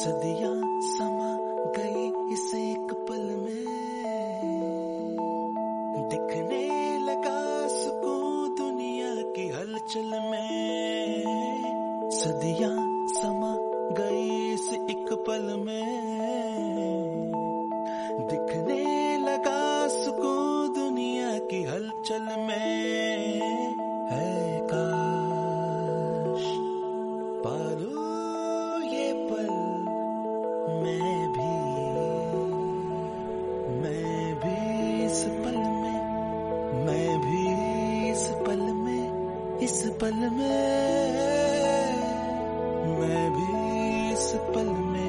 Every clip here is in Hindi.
सदियां समा गई इस एक पल में, दिखने लगा सुकून दुनिया की हलचल में। सदियां समा गई इस एक पल में, दिखने लगा सुकून दुनिया की हलचल में। है काश पालू ये पल मैं भी इस पल में, मैं भी इस पल में, इस पल में, मैं भी इस पल में।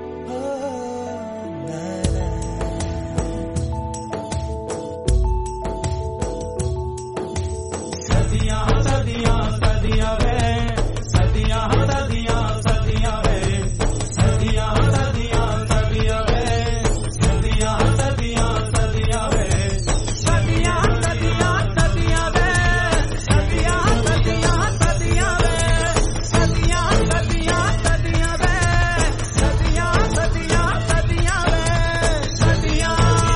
सदियां सदियां सदियां वे, सदियां सदियां सदियां वे, सदियां सदियां सदियां वे, सदियां सदियां सदियां वे, सदियां सदियां सदियां वे, सदियां सदियां सदियां वे, सदियां सदियां सदियां वे, सदियां सदियां सदियां वे, सदियां।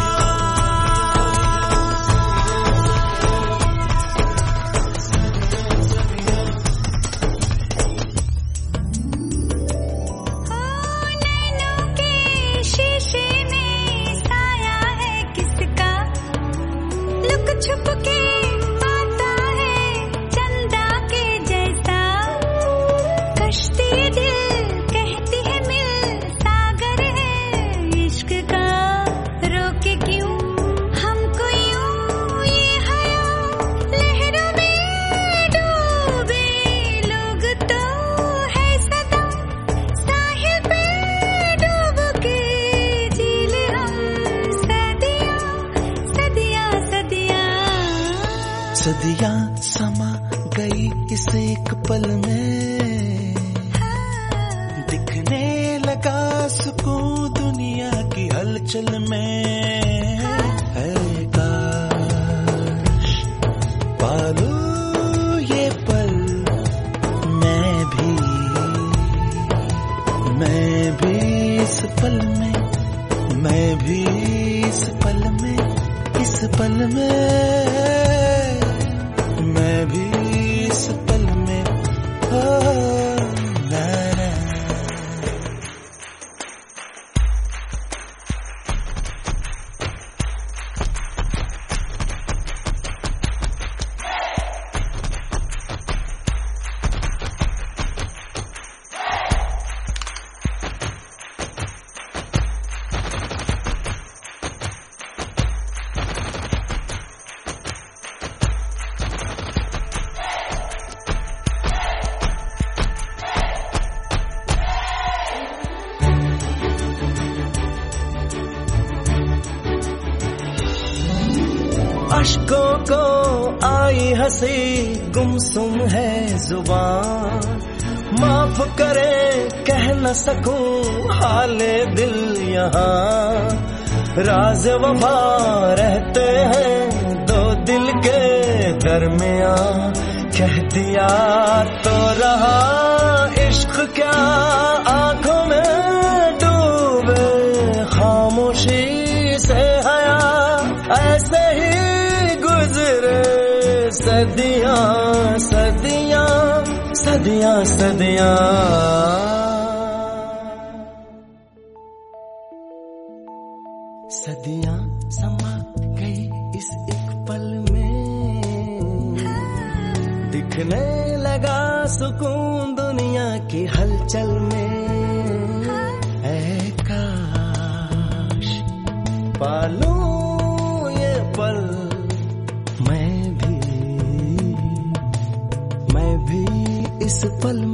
छुप के आता है चंदा के जैसा, कश्ती दिल कहती है मिल सागर है इश्क का। रोके क्यों हमको यूं ये हया, लहरों में डूबे लोग तो है सदा, साहिल पे डूब के जी ले हम सदियां सदियां सदियां। सदियां समा गई इस एक पल में, दिखने लगा सुकून दुनिया की हलचल में। है काश पालू ये पल मैं भी इस पल में, मैं भी इस पल में, इस पल में, मैं भी इस पल में। ना ना। अश्कों को आई हंसी, गुमसुम है जुबान, माफ करे कह न सकूं हाले दिल यहाँ। राज वफा रहते हैं दो दिल के दरमियां, कह दिया तो रहा इश्क क्या आंखों में डूबे खामोशी से हया। ऐसे ही गुजरे सदियां सदियां सदियां सदियां। सदियां समा गई इस एक पल में, दिखने लगा सुकून दुनिया की हलचल में। है काश पालूं ये पल मैं भी इस पल